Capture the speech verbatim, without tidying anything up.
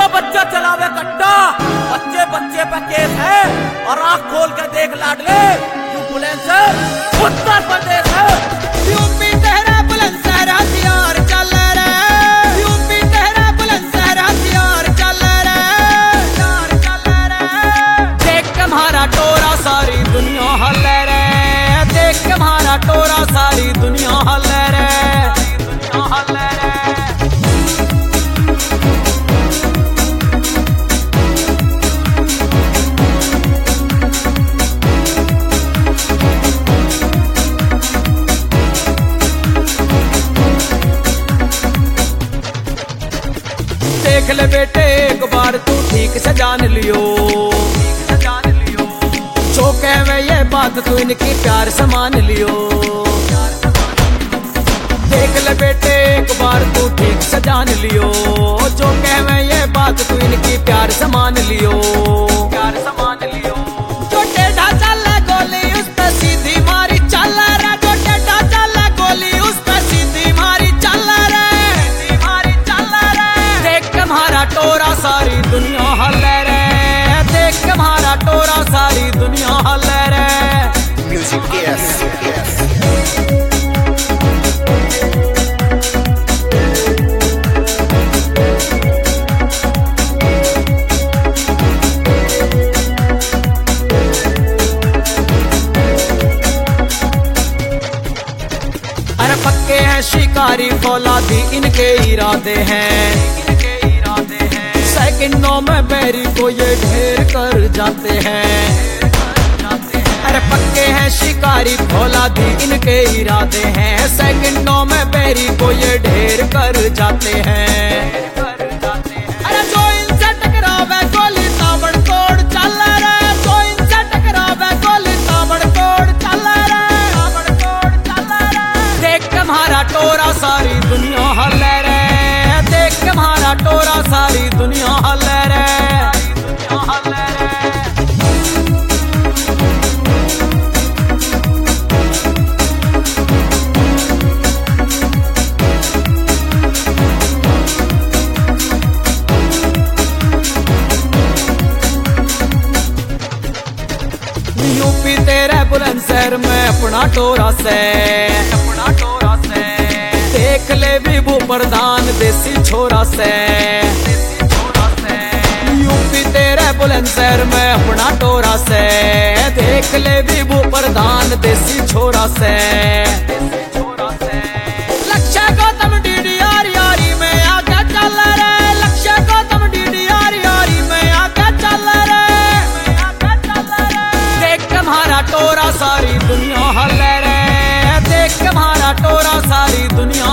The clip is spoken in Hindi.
बच्चा चलावे कट्टा, बच्चे बच्चे पे केस है और आंख खोल के देख लाडले, यू बुलंदशहर उत्तर प्रदेश है। यूपी तेरा बुलंदशहर हथियार चल रे, यूपी तेरा बुलंदशहर हथियार चल रे, हथियार चल रे। देख के हमारा टोरा सारी दुनिया हल रे, देख के हमारा टोरा सारी दुनिया हल रे, दुनिया हल रे। देख ले बेटे एक बार तू ठीक से जान लियो, ठीक से जान लियो। जो कहे ये बात तू इनकी प्यार से मान लियो। देख ले बेटे एक बार तू ठीक से जान लियो, जो कहे ये बात तू इनकी प्यार से मान लियो, प्यार से मान लियो। जो टेढ़ा चल गोली उस पे सीधी मारी चल रे, जो टेढ़ा चल गोली उस पे सीधी मारी चल रे, सीधी मारी चल रे। देख के हमारा टोरा सारी दुनिया हल रे, देख के हमारा टोरा सारी दुनिया हल रे। Music, yes, yes. अरे पक्के हैं शिकारी फौलादी इनके इरादे हैं, इनके इरादे हैं। सेकंडों में बैरी को ये ढेर कर जाते हैं, अरे पक्के हैं शिकारी फौलादी इनके इरादे हैं। सेकंडों में बैरी को ये ढेर कर जाते हैं। अरे जो इनसे टकरावे गोली ताबड़तोड़ चल रे, जो इनसे टकरावे गोली ताबड़तोड़ चल रे, ताबड़तोड़ चल रे। देख के हमारा टोरा सारी दुनिया हल रे, देख के हमारा टोरा सारी दुनिया हल रे, दुनिया हल रे। यूपी तेरे बुलंदशहर में अपना टोरा से, अपना टोरा से। देख ले विभू प्रधान देसी छोरा से, देसी छोरा से। यूपी तेरे बुलंदशहर में अपना टोरा से, देख ले विभू प्रधान देसी छोरा से, देसी छोरा से। लक्ष्य गौतम डीडीआर यारी में आगे चल रे, लक्ष्य गौतम डीडीआर यारी में आगे चल रे, आगे चल रे। देख के हमारा टोरा सारी दुनिया हल रे, देख के हमारा टोरा सारी दुनिया